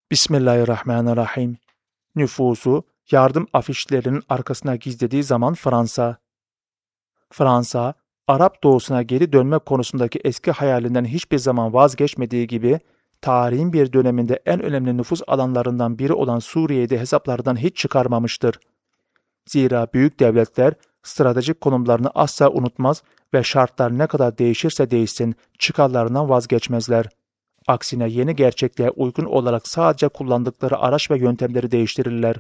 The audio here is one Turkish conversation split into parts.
Bismillahirrahmanirrahim. Nüfusu yardım afişlerinin arkasına gizlediği zaman Fransa, Arap doğusuna geri dönme konusundaki eski hayalinden hiçbir zaman vazgeçmediği gibi, tarihin bir döneminde en önemli nüfus alanlarından biri olan Suriye'yi de hesaplardan hiç çıkarmamıştır. Zira büyük devletler stratejik konumlarını asla unutmaz ve şartlar ne kadar değişirse değişsin çıkarlarından vazgeçmezler. Aksine yeni gerçekliğe uygun olarak sadece kullandıkları araç ve yöntemleri değiştirirler.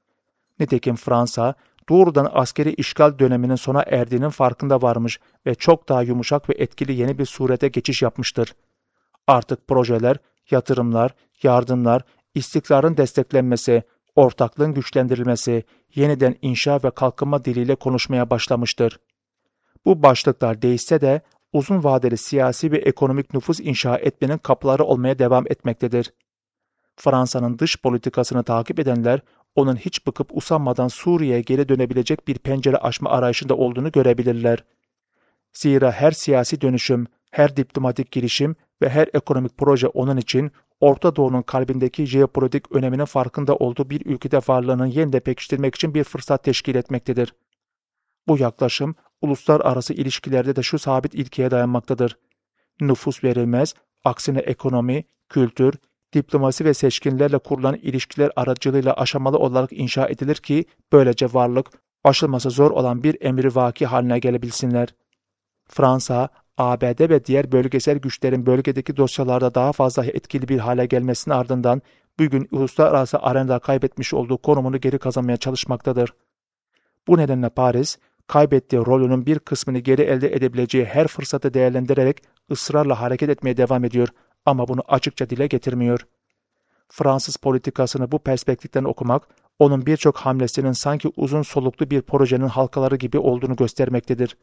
Nitekim Fransa, doğrudan askeri işgal döneminin sona erdiğinin farkında varmış ve çok daha yumuşak ve etkili yeni bir surete geçiş yapmıştır. Artık projeler, yatırımlar, yardımlar, istikrarın desteklenmesi, ortaklığın güçlendirilmesi, yeniden inşa ve kalkınma diliyle konuşmaya başlamıştır. Bu başlıklar değişse de uzun vadeli siyasi ve ekonomik nüfus inşa etmenin kapıları olmaya devam etmektedir. Fransa'nın dış politikasını takip edenler, onun hiç bıkıp usanmadan Suriye'ye geri dönebilecek bir pencere açma arayışında olduğunu görebilirler. Zira her siyasi dönüşüm, her diplomatik girişim ve her ekonomik proje onun için Orta Doğu'nun kalbindeki jeopolitik öneminin farkında olduğu bir ülkede varlığını yeniden pekiştirmek için bir fırsat teşkil etmektedir. Bu yaklaşım, uluslararası ilişkilerde de şu sabit ilkeye dayanmaktadır. Nüfus verilmez, aksine ekonomi, kültür, diplomasi ve seçkinlerle kurulan ilişkiler aracılığıyla aşamalı olarak inşa edilir ki böylece varlık, aşılması zor olan bir emrivaki haline gelebilsinler. Fransa, ABD ve diğer bölgesel güçlerin bölgedeki dosyalarda daha fazla etkili bir hale gelmesinin ardından bugün uluslararası arenada kaybetmiş olduğu konumunu geri kazanmaya çalışmaktadır. Bu nedenle Paris, kaybettiği rolünün bir kısmını geri elde edebileceği her fırsatı değerlendirerek ısrarla hareket etmeye devam ediyor ama bunu açıkça dile getirmiyor. Fransız politikasını bu perspektiften okumak, onun birçok hamlesinin sanki uzun soluklu bir projenin halkaları gibi olduğunu göstermektedir.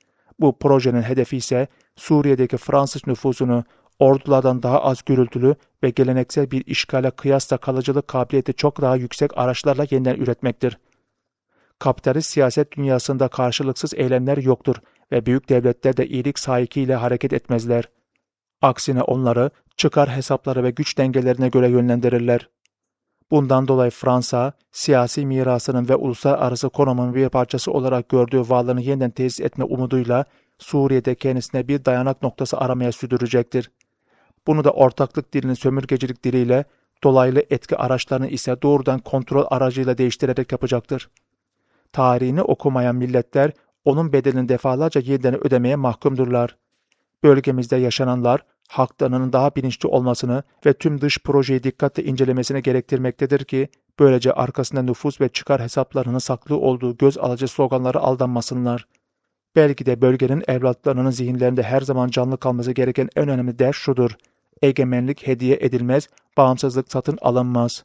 Bu projenin hedefi ise Suriye'deki Fransız nüfusunu ordulardan daha az gürültülü ve geleneksel bir işgale kıyasla kalıcılık kabiliyeti çok daha yüksek araçlarla yeniden üretmektir. Kapitalist siyaset dünyasında karşılıksız eylemler yoktur ve büyük devletler de iyilik sahikiyle hareket etmezler. Aksine onları çıkar hesapları ve güç dengelerine göre yönlendirirler. Bundan dolayı Fransa, siyasi mirasının ve uluslararası konumunun bir parçası olarak gördüğü varlığını yeniden tesis etme umuduyla Suriye'de kendisine bir dayanak noktası aramaya sürdürecektir. Bunu da ortaklık dilinin sömürgecilik diliyle, dolaylı etki araçlarını ise doğrudan kontrol aracıyla değiştirerek yapacaktır. Tarihini okumayan milletler onun bedelini defalarca yeniden ödemeye mahkumdurlar. Bölgemizde yaşananlar, halklarının daha bilinçli olmasını ve tüm dış projeyi dikkatle incelemesini gerektirmektedir ki, böylece arkasında nüfus ve çıkar hesaplarının saklı olduğu göz alıcı sloganlara aldanmasınlar. Belki de bölgenin evlatlarının zihinlerinde her zaman canlı kalması gereken en önemli ders şudur: egemenlik hediye edilmez, bağımsızlık satın alınmaz.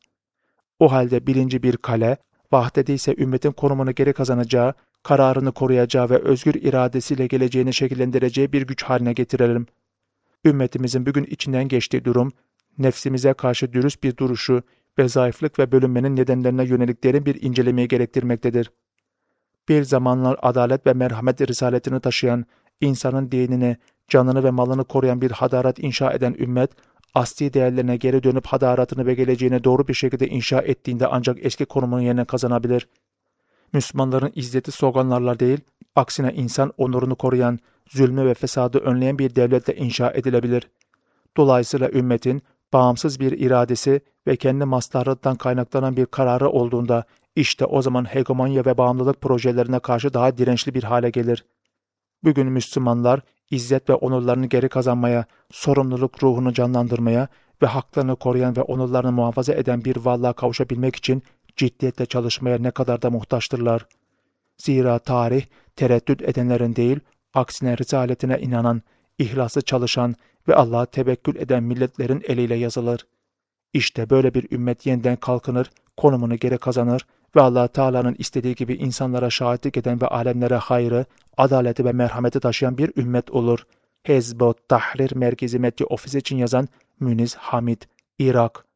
O halde bilinci bir kale, vahdeti ise ümmetin konumunu geri kazanacağı, kararını koruyacağı ve özgür iradesiyle geleceğini şekillendireceği bir güç haline getirelim. Ümmetimizin bugün içinden geçtiği durum, nefsimize karşı dürüst bir duruşu ve zayıflık ve bölünmenin nedenlerine yönelik derin bir incelemeyi gerektirmektedir. Bir zamanlar adalet ve merhamet risaletini taşıyan, insanın dinini, canını ve malını koruyan bir hadaret inşa eden ümmet, asli değerlerine geri dönüp hadaratını ve geleceğini doğru bir şekilde inşa ettiğinde ancak eski konumunu yerine kazanabilir. Müslümanların izzeti sloganlarla değil, aksine insan onurunu koruyan, zulmü ve fesadı önleyen bir devletle inşa edilebilir. Dolayısıyla ümmetin bağımsız bir iradesi ve kendi maslahatından kaynaklanan bir kararı olduğunda, işte o zaman hegemonya ve bağımlılık projelerine karşı daha dirençli bir hale gelir. Bugün Müslümanlar, izzet ve onurlarını geri kazanmaya, sorumluluk ruhunu canlandırmaya ve haklarını koruyan ve onurlarını muhafaza eden bir varlığa kavuşabilmek için ciddiyetle çalışmaya ne kadar da muhtaçtırlar. Zira tarih, tereddüt edenlerin değil, aksine risaletine inanan, ihlaslı çalışan ve Allah'a tevekkül eden milletlerin eliyle yazılır. İşte böyle bir ümmet yeniden kalkınır, konumunu geri kazanır ve Allah Teala'nın istediği gibi insanlara şahitlik eden ve alemlere hayrı, adaleti ve merhameti taşıyan bir ümmet olur. Hezb-ı Tahrir Merkezi Medya Ofisi için yazan Müniz Hamid, Irak.